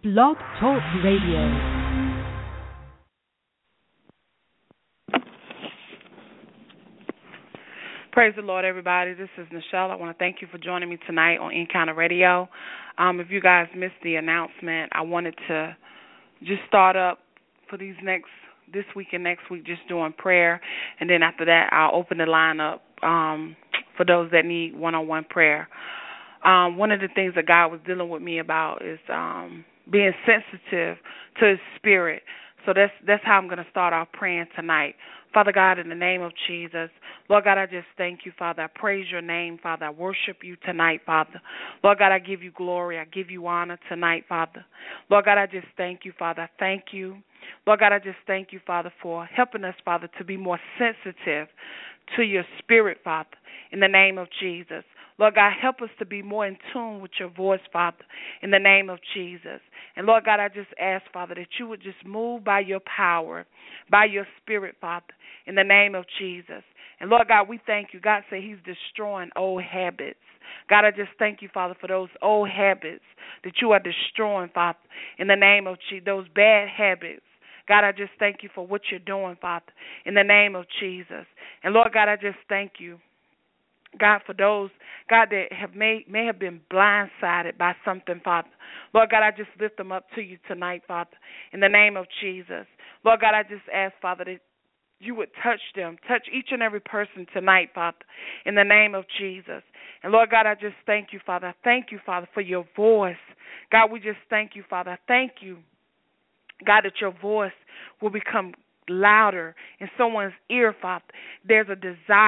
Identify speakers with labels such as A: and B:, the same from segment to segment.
A: Blog Talk Radio.
B: Praise the Lord, everybody. This is Nichelle. I want to thank you for joining me tonight on Encounter Radio. If you guys missed the announcement, I wanted to just start up for this week and next week, just doing prayer, and then after that, I'll open the line up for those that need one-on-one prayer. One of the things that God was dealing with me about is being sensitive to His Spirit. So that's how I'm going to start off praying tonight. Father God, in the name of Jesus, Lord God, I just thank you, Father. I praise your name, Father. I worship you tonight, Father. Lord God, I give you glory. I give you honor tonight, Father. Lord God, I just thank you, Father. I thank you. Lord God, I just thank you, Father, for helping us, Father, to be more sensitive to your Spirit, Father, in the name of Jesus. Lord God, help us to be more in tune with your voice, Father, in the name of Jesus. And Lord God, I just ask, Father, that you would just move by your power, by your Spirit, Father, in the name of Jesus. And Lord God, we thank you. God said He's destroying old habits. God, I just thank you, Father, for those old habits that you are destroying, Father, in the name of Jesus, those bad habits. God, I just thank you for what you're doing, Father, in the name of Jesus. And Lord God, I just thank you, God, for those, God, that may have been blindsided by something, Father. Lord God, I just lift them up to you tonight, Father, in the name of Jesus. Lord God, I just ask, Father, that you would touch them, touch each and every person tonight, Father, in the name of Jesus. And Lord God, I just thank you, Father. I thank you, Father, for your voice. God, we just thank you, Father. I thank you, God, that your voice will become louder in someone's ear, Father. There's a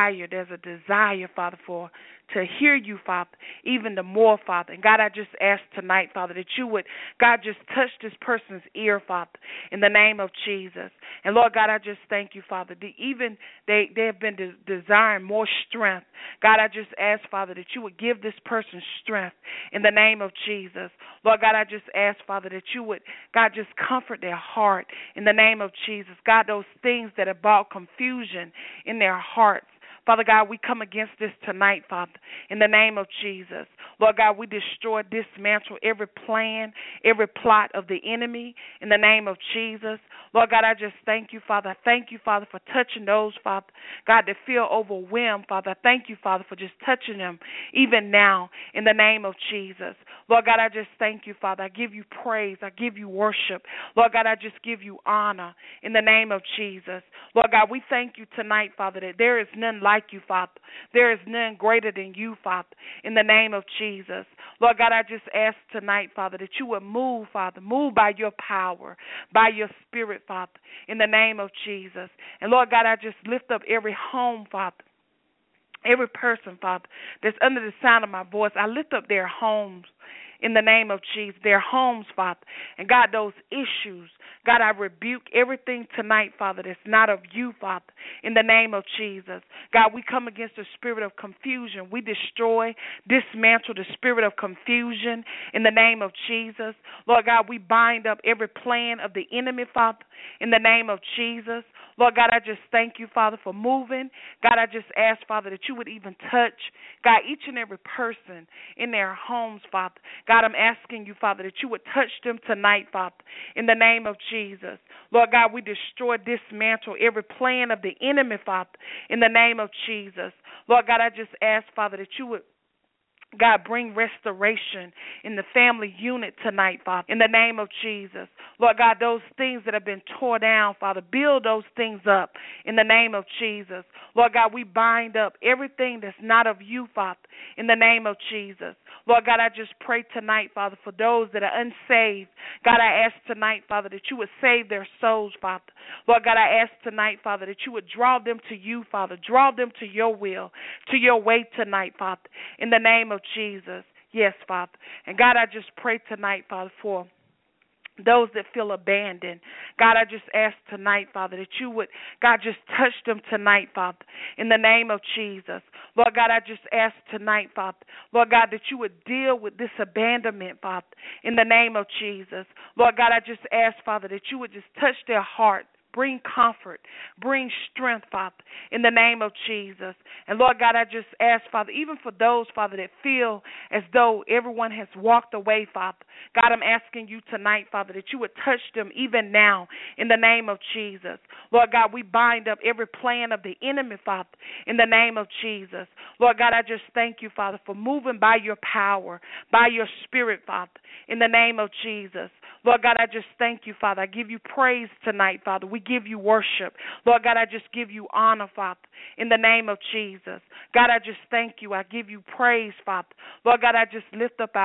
B: desire, Father, to hear you, Father, even the more, Father. And God, I just ask tonight, Father, that you would, God, just touch this person's ear, Father, in the name of Jesus. And Lord God, I just thank you, Father. They have been desiring more strength. God, I just ask, Father, that you would give this person strength in the name of Jesus. Lord God, I just ask, Father, that you would, God, just comfort their heart in the name of Jesus. God, those things that have brought confusion in their hearts, Father God, we come against this tonight, Father, in the name of Jesus. Lord God, we destroy, dismantle every plan, every plot of the enemy in the name of Jesus. Lord God, I just thank you, Father. I thank you, Father, for touching those, Father, God, that feel overwhelmed, Father. I thank you, Father, for just touching them even now in the name of Jesus. Lord God, I just thank you, Father. I give you praise. I give you worship. Lord God, I just give you honor in the name of Jesus. Lord God, we thank you tonight, Father, that there is none like you, Father. There is none greater than you, Father, in the name of Jesus. Lord God, I just ask tonight, Father, that you would move, Father, move by your power, by your Spirit, Father, in the name of Jesus. And Lord God, I just lift up every home, Father, every person, Father, that's under the sound of my voice. I lift up their homes in the name of Jesus, their homes, Father. And God, those issues, God, I rebuke everything tonight, Father, that's not of you, Father, in the name of Jesus. God, we come against the spirit of confusion. We destroy, dismantle the spirit of confusion in the name of Jesus. Lord God, we bind up every plan of the enemy, Father, in the name of Jesus. Lord God, I just thank you, Father, for moving. God, I just ask, Father, that you would even touch, God, each and every person in their homes, Father. God, I'm asking you, Father, that you would touch them tonight, Father, in the name of Jesus. Lord God, we destroy, dismantle every plan of the enemy, Father, in the name of Jesus. Lord God, I just ask, Father, that you would, God, bring restoration in the family unit tonight, Father, in the name of Jesus. Lord God, those things that have been tore down, Father, build those things up in the name of Jesus. Lord God, we bind up everything that's not of you, Father, in the name of Jesus. Lord God, I just pray tonight, Father, for those that are unsaved. God, I ask tonight, Father, that you would save their souls, Father. Lord God, I ask tonight, Father, that you would draw them to you, Father. Draw them to your will, to your way tonight, Father, in the name of Jesus. Yes, Father. And God, I just pray tonight, Father, for those that feel abandoned. God, I just ask tonight, Father, that you would, God, just touch them tonight, Father, in the name of Jesus. Lord God, I just ask tonight, Father, Lord God, that you would deal with this abandonment, Father, in the name of Jesus. Lord God, I just ask, Father, that you would just touch their heart, Bring comfort. Bring strength, Father, in the name of Jesus. And Lord God, I just ask, Father, even for those, Father, that feel as though everyone has walked away, Father. God, I'm asking you tonight, Father, that you would touch them even now in the name of Jesus. Lord God, we bind up every plan of the enemy, Father, in the name of Jesus. Lord God, I just thank you, Father, for moving by your power, by your spirit, Father, in the name of Jesus. Lord God, I just thank you, Father. I give you praise tonight, Father. We give you worship. Lord God, I just give you honor, Father, in the name of Jesus. God, I just thank you. I give you praise, Father. Lord God, I just lift up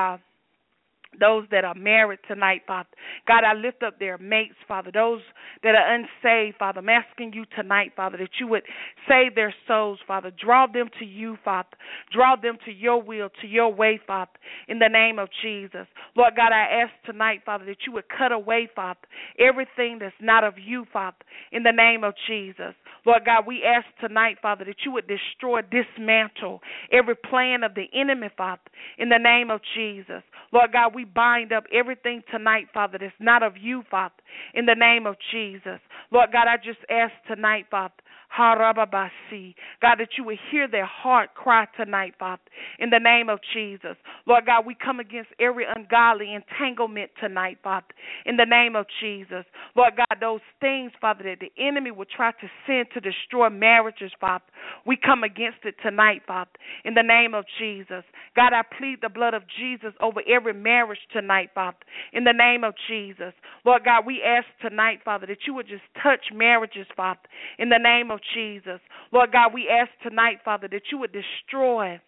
B: those that are married tonight, Father. God, I lift up their mates, Father. Those that are unsaved, Father. I'm asking you tonight, Father, that you would save their souls, Father. Draw them to you, Father. Draw them to your will, to your way, Father, in the name of Jesus. Lord God, I ask tonight, Father, that you would cut away, Father, everything that's not of you, Father, in the name of Jesus. Lord God, we ask tonight, Father, that you would destroy, dismantle every plan of the enemy, Father, in the name of Jesus. Lord God, we bind up everything tonight, Father, that's not of you, Father, in the name of Jesus. Lord God, I just ask tonight, Father, Harababasi. God, that you would hear their heart cry tonight, Father, in the name of Jesus. Lord God, we come against every ungodly entanglement tonight, Father, in the name of Jesus. Lord God, those things, Father, that the enemy will try to send to destroy marriages, Father, we come against it tonight, Father, in the name of Jesus. God, I plead the blood of Jesus over every marriage tonight, Father, in the name of Jesus. Lord God, we ask tonight, Father, that you would just touch marriages, Father, in the name of Jesus. Lord God, we ask tonight, Father, that you would destroy,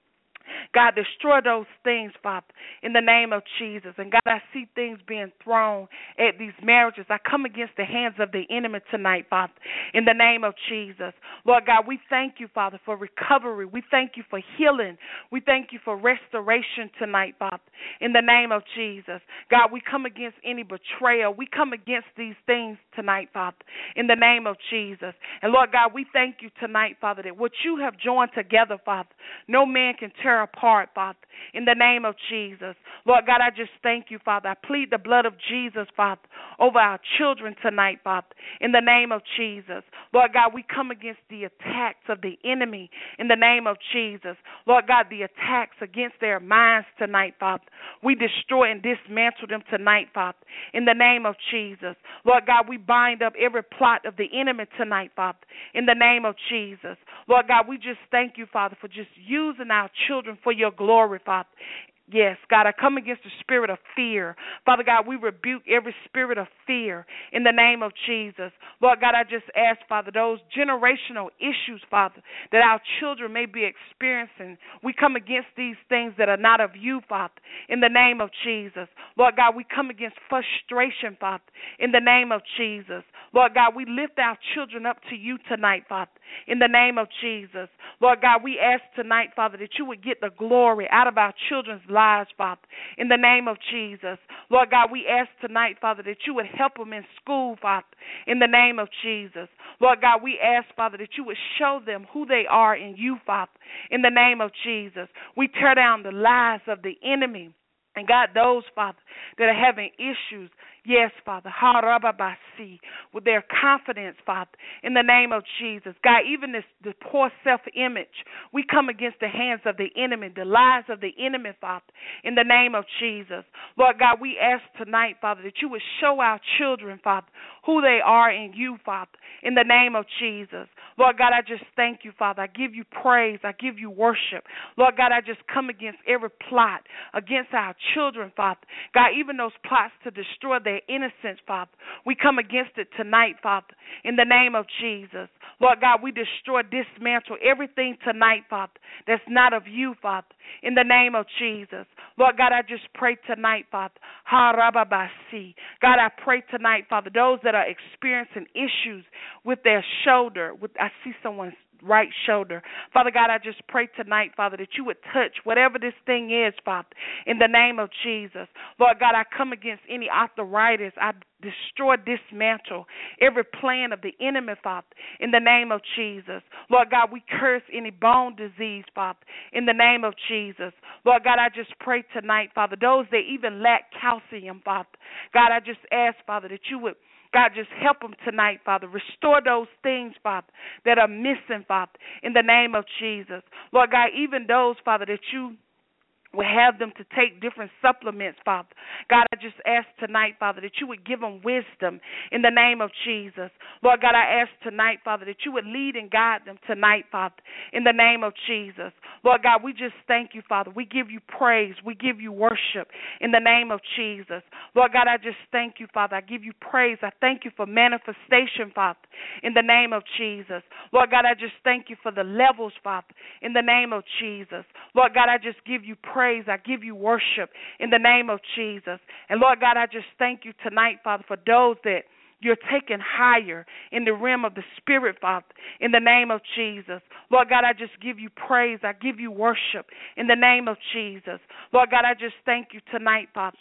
B: God, destroy those things, Father, in the name of Jesus. And God, I see things being thrown at these marriages. I come against the hands of the enemy tonight, Father, in the name of Jesus. Lord God, we thank you, Father, for recovery. We thank you for healing. We thank you for restoration tonight, Father, in the name of Jesus. God, we come against any betrayal. We come against these things tonight, Father, in the name of Jesus. And Lord God, we thank you tonight, Father, that what you have joined together, Father, no man can tear apart, Father, in the name of Jesus. Lord God, I just thank you, Father. I plead the blood of Jesus, Father, over our children tonight, Father, in the name of Jesus. Lord God, we come against the attacks of the enemy in the name of Jesus. Lord God, the attacks against their minds tonight, Father, we destroy and dismantle them tonight, Father, in the name of Jesus. Lord God, we bind up every plot of the enemy tonight, Father, in the name of Jesus. Lord God, we just thank you, Father, for just using our children for your glory, Father. Yes, God, I come against the spirit of fear. Father God, we rebuke every spirit of fear in the name of Jesus. Lord God, I just ask, Father, those generational issues, Father, that our children may be experiencing, we come against these things that are not of you, Father, in the name of Jesus. Lord God, we come against frustration, Father, in the name of Jesus. Lord God, we lift our children up to you tonight, Father, in the name of Jesus. Lord God, we ask tonight, Father, that you would get the glory out of our children's lives, Father, in the name of Jesus. Lord God, we ask tonight, Father, that you would help them in school, Father, in the name of Jesus. Lord God, we ask, Father, that you would show them who they are in you, Father, in the name of Jesus. We tear down the lies of the enemy. And God, those, Father, that are having issues, yes, Father, harababasi, with their confidence, Father, in the name of Jesus. God, even this poor self-image, we come against the hands of the enemy, the lies of the enemy, Father, in the name of Jesus. Lord God, we ask tonight, Father, that you would show our children, Father, who they are in you, Father, in the name of Jesus. Lord God, I just thank you, Father. I give you praise. I give you worship. Lord God, I just come against every plot against our children, Father. God, even those plots to destroy their innocence, Father, we come against it tonight, Father, in the name of Jesus. Lord God, we destroy, dismantle everything tonight, Father, that's not of you, Father, in the name of Jesus. Lord God, I just pray tonight, Father, harababasi. God, I pray tonight, Father, those that are experiencing issues with their shoulder, I see someone's right shoulder. Father God, I just pray tonight, Father, that you would touch whatever this thing is, Father, in the name of Jesus. Lord God, I come against any arthritis. I destroy, dismantle every plan of the enemy, Father, in the name of Jesus. Lord God, we curse any bone disease, Father, in the name of Jesus. Lord God, I just pray tonight, Father, those that even lack calcium, Father. God, I just ask, Father, that you would God, just help them tonight, Father. Restore those things, Father, that are missing, Father, in the name of Jesus. Lord God, even those, Father, that you will have them to take different supplements, Father. God, I just ask tonight, Father, that you would give them wisdom in the name of Jesus. Lord God, I ask tonight, Father, that you would lead and guide them tonight, Father, in the name of Jesus. Lord God, we just thank you, Father. We give you praise. We give you worship in the name of Jesus. Lord God, I just thank you, Father. I give you praise. I thank you for manifestation, Father, in the name of Jesus. Lord God, I just thank you for the levels, Father, in the name of Jesus. Lord God, I just give you praise. I give you worship in the name of Jesus. And Lord God, I just thank you tonight, Father, for those that you're taking higher in the realm of the Spirit, Father, in the name of Jesus. Lord God, I just give you praise. I give you worship in the name of Jesus. Lord God, I just thank you tonight, Father,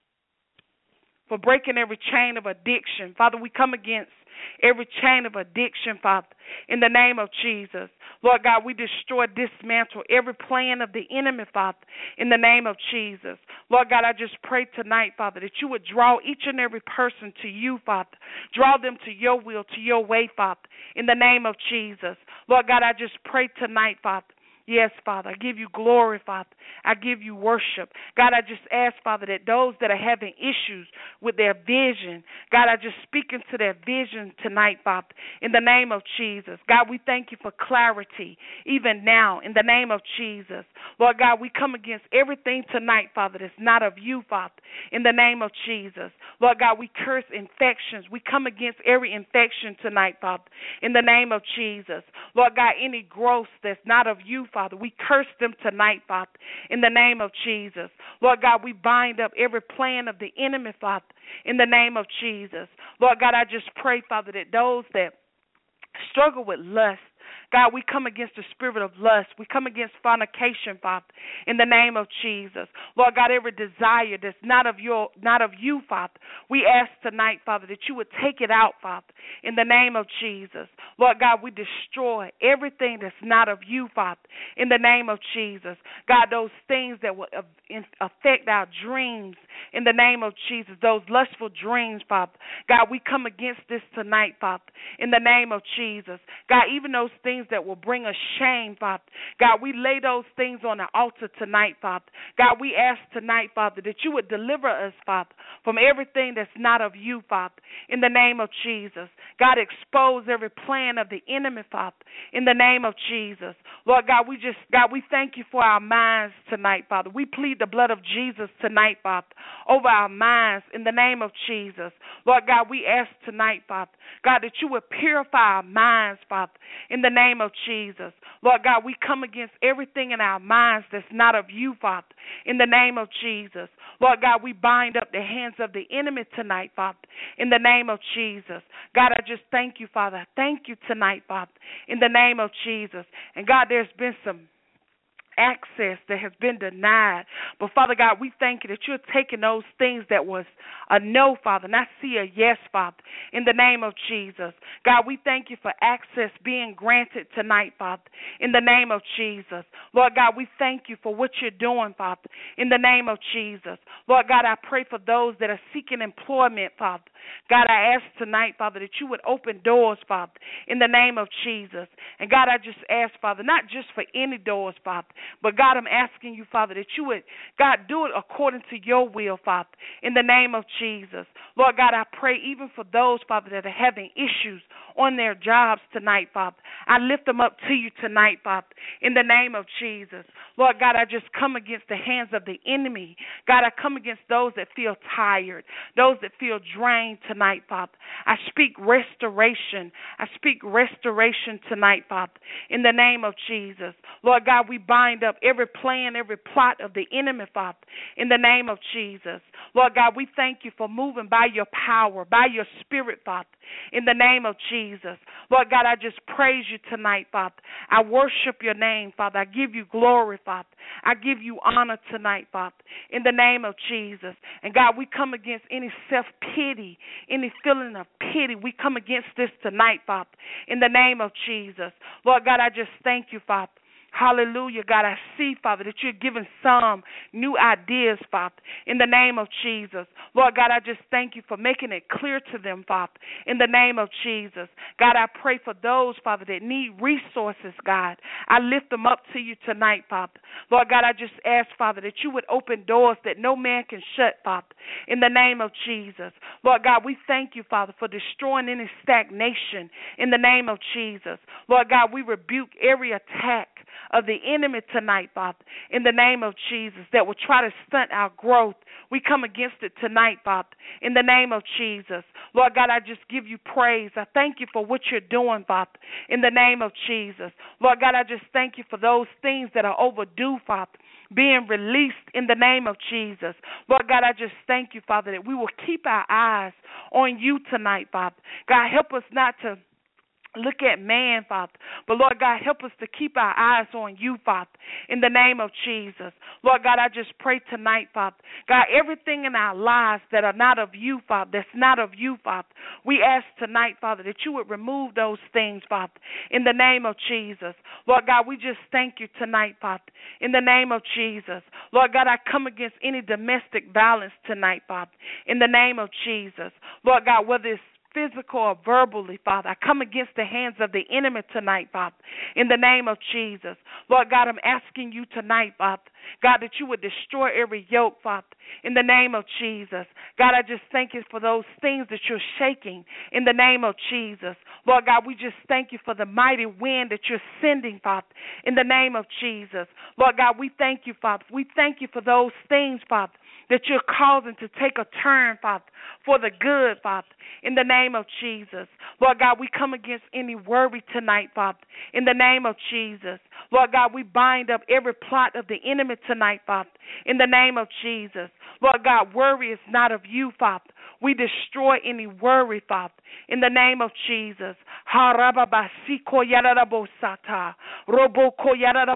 B: for breaking every chain of addiction. Father, we come against every chain of addiction, Father, in the name of Jesus. Lord God, we destroy, dismantle every plan of the enemy, Father, in the name of Jesus. Lord God, I just pray tonight, Father, that you would draw each and every person to you, Father. Draw them to your will, to your way, Father, in the name of Jesus. Lord God, I just pray tonight, Father. Yes, Father, I give you glory, Father. I give you worship. God, I just ask, Father, that those that are having issues with their vision, God, I just speak into their vision tonight, Father, in the name of Jesus. God, we thank you for clarity even now in the name of Jesus. Lord God, we come against everything tonight, Father, that's not of you, Father, in the name of Jesus. Lord God, we curse infections. We come against every infection tonight, Father, in the name of Jesus. Lord God, any growth that's not of you, Father, we curse them tonight, Father, in the name of Jesus. Lord God, we bind up every plan of the enemy, Father, in the name of Jesus. Lord God, I just pray, Father, that those that struggle with lust, God, we come against the spirit of lust. We come against fornication, Father, in the name of Jesus. Lord God, every desire that's not of you, Father, we ask tonight, Father, that you would take it out, Father, in the name of Jesus. Lord God, we destroy everything that's not of you, Father, in the name of Jesus. God, those things that will affect our dreams, in the name of Jesus, those lustful dreams, Father. God, we come against this tonight, Father, in the name of Jesus. God, even those things that will bring us shame, Father. God, we lay those things on the altar tonight, Father. God, we ask tonight, Father, that you would deliver us, Father, from everything that's not of you, Father, in the name of Jesus. God, expose every plan of the enemy, Father, in the name of Jesus. Lord God, we thank you for our minds tonight, Father. We plead the blood of Jesus tonight, Father, over our minds in the name of Jesus. Lord God, we ask tonight, Father, God, that you would purify our minds, Father, in the name of Jesus. Lord God, we come against everything in our minds that's not of you, Father, in the name of Jesus. Lord God, we bind up the hands of the enemy tonight, Father, in the name of Jesus. God, I just thank you, Father. I thank you tonight, Father, in the name of Jesus. And God, there's been some access that has been denied. But Father God, we thank you that you're taking those things that was a no, Father, and I see a yes, Father, in the name of Jesus. God, we thank you for access being granted tonight, Father, in the name of Jesus. Lord God, we thank you for what you're doing, Father, in the name of Jesus. Lord God, I pray for those that are seeking employment, Father. God, I ask tonight, Father, that you would open doors, Father, in the name of Jesus. And God, I just ask, Father, not just for any doors, Father, but God, I'm asking you, Father, that you would, God, do it according to your will, Father, in the name of Jesus. Lord God, I pray even for those, Father, that are having issues on their jobs tonight, Father. I lift them up to you tonight, Father, in the name of Jesus. Lord God, I just come against the hands of the enemy. God, I come against those that feel tired, those that feel drained tonight, Father. I speak restoration. I speak restoration tonight, Father, in the name of Jesus. Lord God, we bind up every plan, every plot of the enemy, Father, in the name of Jesus. Lord God, we thank you for moving by your power, by your spirit, Father, in the name of Jesus. Lord God, I just praise you tonight, Father. I worship your name, Father. I give you glory, Father. I give you honor tonight, Father, in the name of Jesus. And God, we come against any self-pity, any feeling of pity. We come against this tonight, Father, in the name of Jesus. Lord God, I just thank you, Father, Hallelujah, God. I see, Father, that you're giving some new ideas, Father, in the name of Jesus. Lord God, I just thank you for making it clear to them, Father, in the name of Jesus. God, I pray for those, Father, that need resources, God. I lift them up to you tonight, Father. Lord God, I just ask, Father, that you would open doors that no man can shut, Father, in the name of Jesus. Lord God, we thank you, Father, for destroying any stagnation in the name of Jesus. Lord God, we rebuke every attack of the enemy tonight, Father, in the name of Jesus, that will try to stunt our growth. We come against it tonight, Father, in the name of Jesus. Lord God, I just give you praise. I thank you for what you're doing, Father, in the name of Jesus. Lord God, I just thank you for those things that are overdue, Father, being released in the name of Jesus. Lord God, I just thank you, Father, that we will keep our eyes on you tonight, Father. God, help us not to look at man, Father. But, Lord God, help us to keep our eyes on you, Father, in the name of Jesus. Lord God, I just pray tonight, Father. God, everything in our lives that are not of you, Father, that's not of you, Father, we ask tonight, Father, that you would remove those things, Father, in the name of Jesus. Lord God, we just thank you tonight, Father, in the name of Jesus. Lord God, I come against any domestic violence tonight, Father, in the name of Jesus. Lord God, whether it's physical or verbally, Father, I come against the hands of the enemy tonight, Father, in the name of Jesus. Lord God, I'm asking you tonight, Father, God, that you would destroy every yoke, Father, in the name of Jesus. God, I just thank you for those things that you're shaking in the name of Jesus. Lord God, we just thank you for the mighty wind that you're sending, Father, in the name of Jesus. Lord God, we thank you, Father. We thank you for those things, Father, that you're causing to take a turn, Father, for the good, Father, in the name of Jesus. Lord God, we come against any worry tonight, Father, in the name of Jesus. Lord God, we bind up every plot of the enemy tonight, Father, in the name of Jesus. Lord God, worry is not of you, Father. We destroy any worry, Father, in the name of Jesus. Harababasiko yarabosata, roboko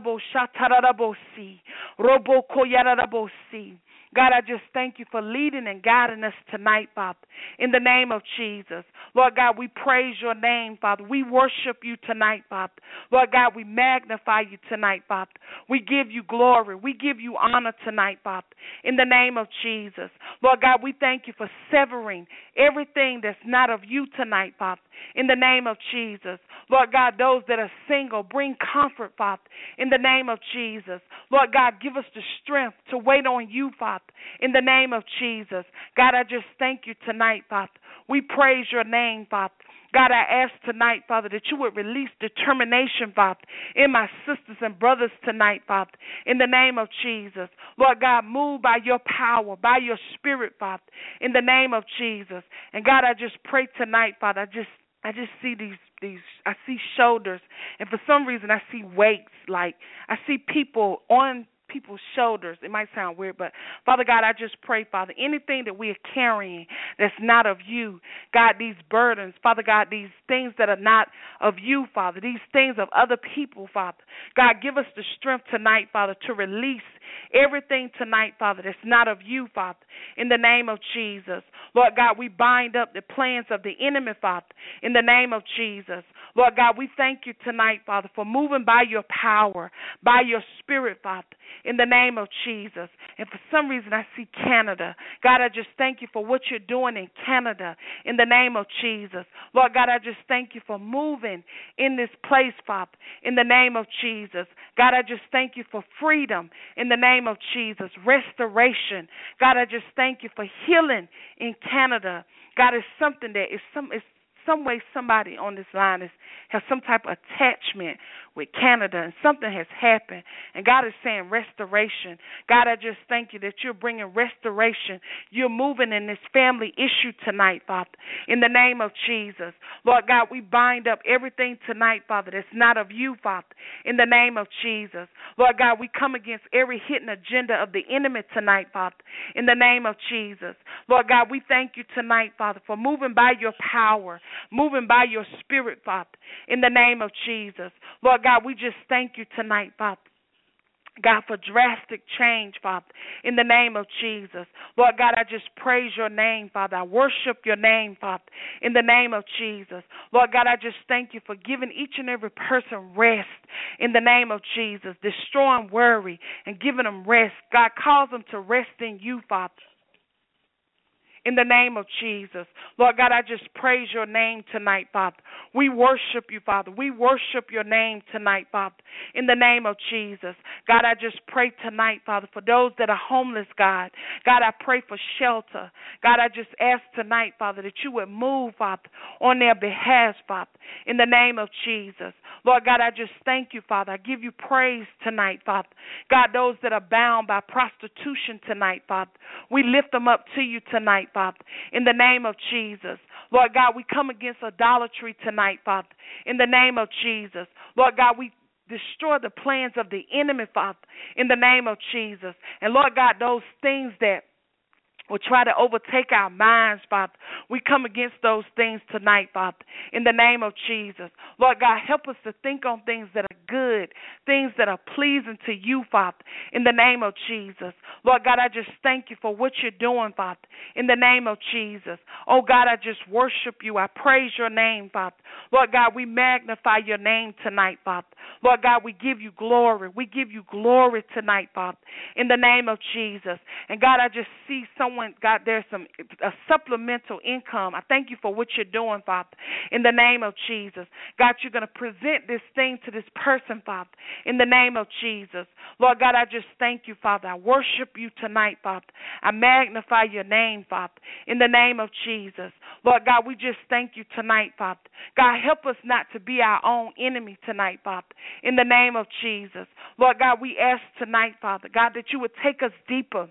B: yaraboshatarabosi, roboko yarabosi. God, I just thank you for leading and guiding us tonight, Father, in the name of Jesus. Lord God, we praise your name, Father. We worship you tonight, Father. Lord God, we magnify you tonight, Father. We give you glory. We give you honor tonight, Father, in the name of Jesus. Lord God, we thank you for severing everything that's not of you tonight, Father, in the name of Jesus. Lord God, those that are single, bring comfort, Father, in the name of Jesus. Lord God, give us the strength to wait on you, Father, in the name of Jesus. God, I just thank you tonight, Father. We praise your name, Father. God, I ask tonight, Father, that you would release determination, Father, in my sisters and brothers tonight, Father, in the name of Jesus. Lord God, move by your power, by your spirit, Father, in the name of Jesus. And God, I just pray tonight, Father, I just see these I see shoulders, and for some reason I see weights, like I see people on people's shoulders. It might sound weird, but Father God, I just pray, Father, anything that we are carrying that's not of you, God, these burdens, Father God, these things that are not of you, Father, these things of other people, Father, God, give us the strength tonight, Father, to release everything tonight, Father, that's not of you, Father, in the name of Jesus. Lord God, we bind up the plans of the enemy, Father, in the name of Jesus. Lord God, we thank you tonight, Father, for moving by your power, by your spirit, Father, in the name of Jesus. And for some reason, I see Canada. God, I just thank you for what you're doing in Canada, in the name of Jesus. Lord God, I just thank you for moving in this place, Father, in the name of Jesus. God, I just thank you for freedom in the name of Jesus, restoration. God, I just thank you for healing in Canada. God, it's something that is some way somebody on this line has some type of attachment with Canada, and something has happened, and God is saying restoration. God, I just thank you that you're bringing restoration. You're moving in this family issue tonight, Father, in the name of Jesus. Lord God, we bind up everything tonight, Father, that's not of you, Father, in the name of Jesus. Lord God, we come against every hidden agenda of the enemy tonight, Father, in the name of Jesus. Lord God, we thank you tonight, Father, for moving by your power, moving by your spirit, Father, in the name of Jesus. Lord God, we just thank you tonight, Father. God, for drastic change, Father, in the name of Jesus. Lord God, I just praise your name, Father. I worship your name, Father, in the name of Jesus. Lord God, I just thank you for giving each and every person rest in the name of Jesus, destroying worry and giving them rest. God, cause them to rest in you, Father, in the name of Jesus. Lord God, I just praise your name tonight, Father. We worship you, Father. We worship your name tonight, Father, in the name of Jesus. God, I just pray tonight, Father, for those that are homeless, God. God, I pray for shelter. God, I just ask tonight, Father, that you would move, Father, on their behalf, Father, in the name of Jesus. Lord God, I just thank you, Father. I give you praise tonight, Father. God, those that are bound by prostitution tonight, Father, we lift them up to you tonight, Father, in the name of Jesus. Lord God, we come against idolatry tonight, Father, in the name of Jesus. Lord God, we destroy the plans of the enemy, Father, in the name of Jesus. And Lord God, those things that will try to overtake our minds, Father, we come against those things tonight, Father, in the name of Jesus. Lord God, help us to think on things that are good, things that are pleasing to you, Father, in the name of Jesus. Lord God, I just thank you for what you're doing, Father, in the name of Jesus. Oh God, I just worship you. I praise your name, Father. Lord God, we magnify your name tonight, Father. Lord God, we give you glory. We give you glory tonight, Father, in the name of Jesus. And God, I just see God, there's a supplemental income. I thank you for what you're doing, Father, in the name of Jesus. God, you're going to present this thing to this person, Father, in the name of Jesus. Lord God, I just thank you, Father. I worship you tonight, Father. I magnify your name, Father, in the name of Jesus. Lord God, we just thank you tonight, Father. God, help us not to be our own enemy tonight, Father, in the name of Jesus. Lord God, we ask tonight, Father, God, that you would take us deeper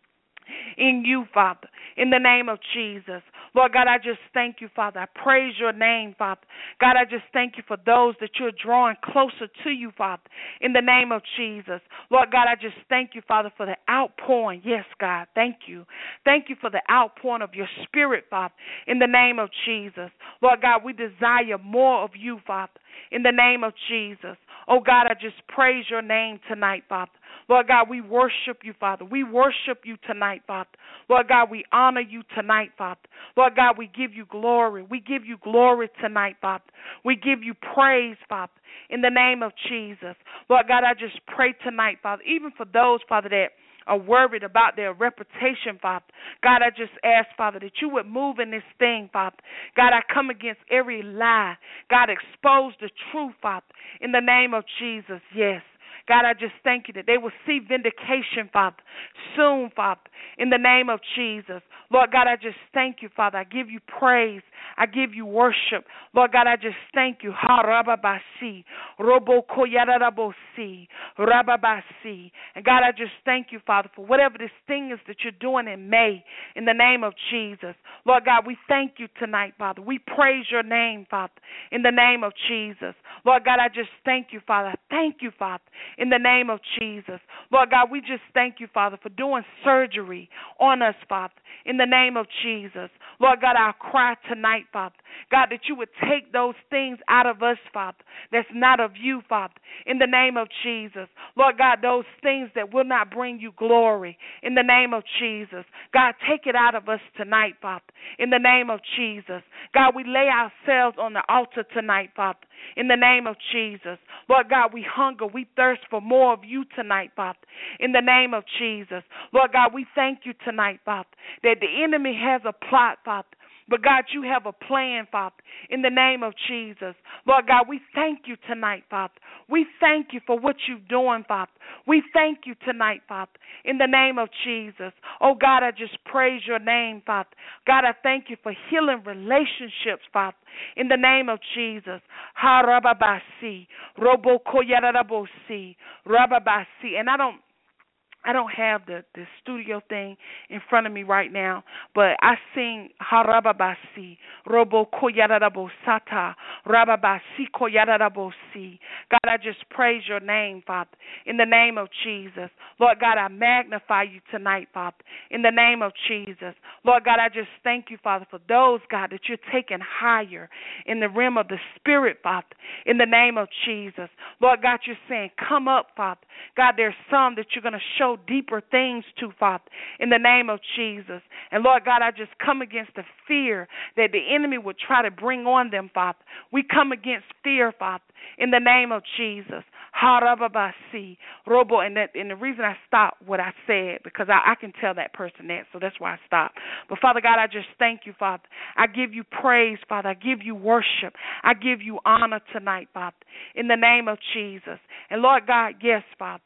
B: in you, Father, in the name of Jesus. Lord God, I just thank you, Father. I praise your name, Father. God, I just thank you for those that you're drawing closer to you, Father, in the name of Jesus. Lord God, I just thank you, Father, for the outpouring. Yes, God, thank you. Thank you for the outpouring of your spirit, Father, in the name of Jesus. Lord God, we desire more of you, Father, in the name of Jesus. Oh God, I just praise your name tonight, Father. Lord God, we worship you, Father. We worship you tonight, Father. Lord God, we honor you tonight, Father. Lord God, we give you glory. We give you glory tonight, Father. We give you praise, Father, in the name of Jesus. Lord God, I just pray tonight, Father, even for those, Father, that are worried about their reputation, Father. God, I just ask, Father, that you would move in this thing, Father. God, I come against every lie. God, expose the truth, Father, in the name of Jesus, yes. God, I just thank you that they will see vindication, Father, soon, Father, in the name of Jesus. Lord God, I just thank you, Father. I give you praise. I give you worship. Lord God, I just thank you. Ha rababasi, robo koyarabosi, rababasi. And God, I just thank you, Father, for whatever this thing is that you're doing in May, in the name of Jesus. Lord God, we thank you tonight, Father. We praise your name, Father, in the name of Jesus. Lord God, I just thank you, Father. I thank you, Father, in the name of Jesus. Lord God, we just thank you, Father, for doing surgery on us, Father, in the name of Jesus. Lord God, I cry tonight, Father, God, that you would take those things out of us, Father, that's not of you, Father, in the name of Jesus. Lord God, those things that will not bring you glory, in the name of Jesus. God, take it out of us tonight, Father, in the name of Jesus. God, we lay ourselves on the altar tonight, Father, in the name of Jesus. Lord God, we hunger, we thirst for more of you tonight, Father, in the name of Jesus. Lord God, we thank you tonight, Father, that the enemy has a plot, Father, but God, you have a plan, Father, in the name of Jesus. Lord God, we thank you tonight, Father. We thank you for what you're doing, Father. We thank you tonight, Father, in the name of Jesus. Oh God, I just praise your name, Father. God, I thank you for healing relationships, Father, in the name of Jesus. Ha rababasi, robo koyarabosi, rababasi. And I don't have the studio thing in front of me right now, but I sing Harababasi, Robo Koyarabosata, Rababasi Koyarabosi, God, I just praise your name, Father, in the name of Jesus. Lord God, I magnify you tonight, Father, in the name of Jesus. Lord God, I just thank you, Father, for those, God, that you're taking higher in the realm of the Spirit, Father, in the name of Jesus. Lord God, you're saying, come up, Father. God, there's some that you're going to show deeper things to, Father, in the name of Jesus. And Lord God, I just come against the fear that the enemy would try to bring on them, Father. We come against fear, Father, in the name of Jesus. Harababasi, Robo, and the reason I stopped what I said, because I can tell that person that, so that's why I stopped. But Father God, I just thank you, Father. I give you praise, Father. I give you worship. I give you honor tonight, Father, in the name of Jesus. And Lord God, yes, Father.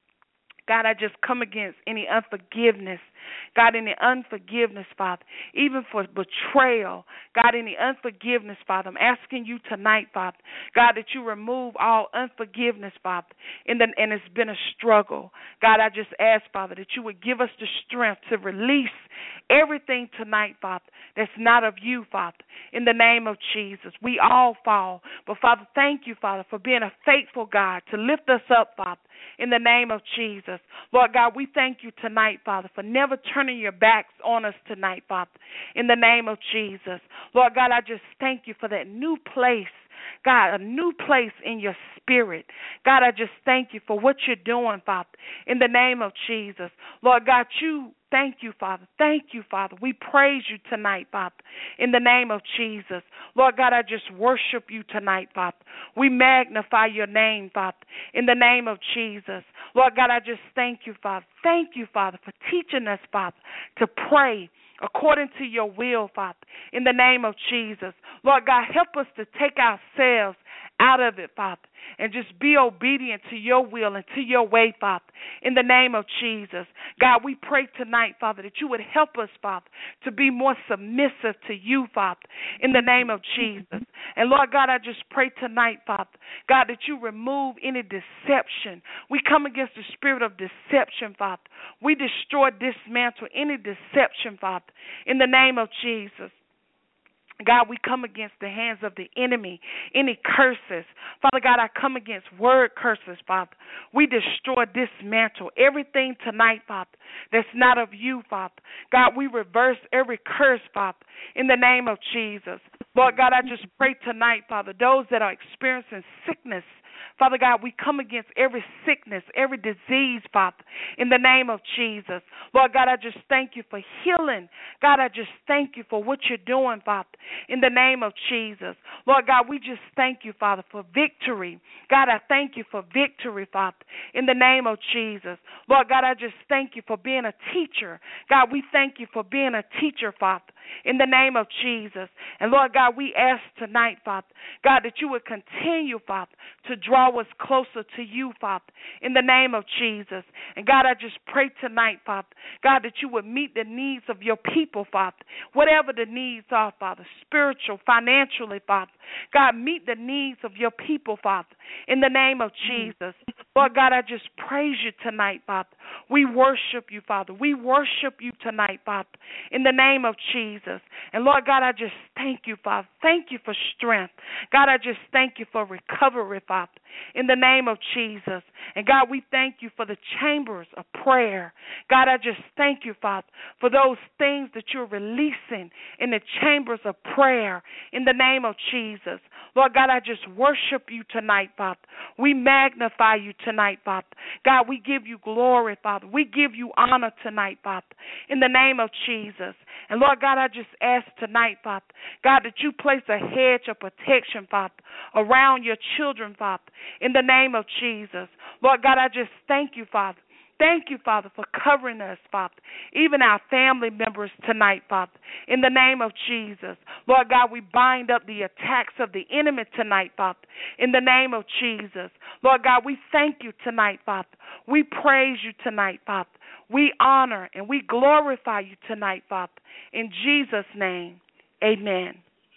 B: God, I just come against any unforgiveness. God, any unforgiveness, Father, even for betrayal. God, any unforgiveness, Father. I'm asking you tonight, Father, God, that you remove all unforgiveness, Father, and it's been a struggle. God, I just ask, Father, that you would give us the strength to release everything tonight, Father, that's not of you, Father, in the name of Jesus. We all fall. But, Father, thank you, Father, for being a faithful God to lift us up, Father, in the name of Jesus. Lord God, we thank you tonight, Father, for never turning your backs on us tonight, Father, in the name of Jesus. Lord God, I just thank you for that new place, God, a new place in your spirit. God, I just thank you for what you're doing, Father, in the name of Jesus. Lord God, thank you, Father. Thank you, Father. We praise you tonight, Father, in the name of Jesus. Lord God, I just worship you tonight, Father. We magnify your name, Father, in the name of Jesus. Lord God, I just thank you, Father. Thank you, Father, for teaching us, Father, to pray according to your will, Father, in the name of Jesus. Lord God, help us to take ourselves out of it, Father, and just be obedient to your will and to your way, Father, in the name of Jesus. God, we pray tonight, Father, that you would help us, Father, to be more submissive to you, Father, in the name of Jesus. And Lord God, I just pray tonight, Father, God, that you remove any deception. We come against the spirit of deception, Father. We destroy, dismantle any deception, Father, in the name of Jesus. God, we come against the hands of the enemy, any curses. Father God, I come against word curses, Father. We destroy, dismantle everything tonight, Father, that's not of you, Father. God, we reverse every curse, Father, in the name of Jesus. Lord God, I just pray tonight, Father, those that are experiencing sickness, Father God, we come against every sickness, every disease, Father, in the name of Jesus. Lord God, I just thank you for healing. God, I just thank you for what you're doing, Father, in the name of Jesus. Lord God, we just thank you, Father, for victory. God, I thank you for victory, Father, in the name of Jesus. Lord God, I just thank you for being a teacher. God, we thank you for being a teacher, Father, in the name of Jesus. And Lord God, we ask tonight, Father, God, that you would continue, Father, to draw us closer to you, Father, in the name of Jesus. And God, I just pray tonight, Father, God, that you would meet the needs of your people, Father, whatever the needs are, Father, spiritual, financially, Father. God, meet the needs of your people, Father, in the name of Jesus. Lord God, I just praise you tonight, Father. We worship you, Father. We worship you tonight, Father, in the name of Jesus. And Lord God, I just thank you, Father. Thank you for strength. God, I just thank you for recovery, Father, in the name of Jesus. And God, we thank you for the chambers of prayer. God, I just thank you, Father, for those things that you're releasing in the chambers of prayer in the name of Jesus. Lord God, I just worship you tonight, Father. We magnify you tonight, Father. God, we give you glory, Father. We give you honor tonight, Father, in the name of Jesus. And Lord God, I just ask tonight, Father, God, that you place a hedge of protection, Father, around your children, Father, in the name of Jesus. Lord God, I just thank you, Father. Thank you, Father, for covering us, Father, even our family members tonight, Father, in the name of Jesus. Lord God, we bind up the attacks of the enemy tonight, Father, in the name of Jesus. Lord God, we thank you tonight, Father. We praise you tonight, Father. We honor and we glorify you tonight, Father. In Jesus' name, amen.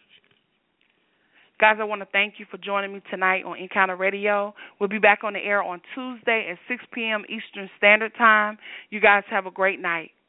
B: Guys, I want to thank you for joining me tonight on Encounter Radio. We'll be back on the air on Tuesday at 6 p.m. Eastern Standard Time. You guys have a great night.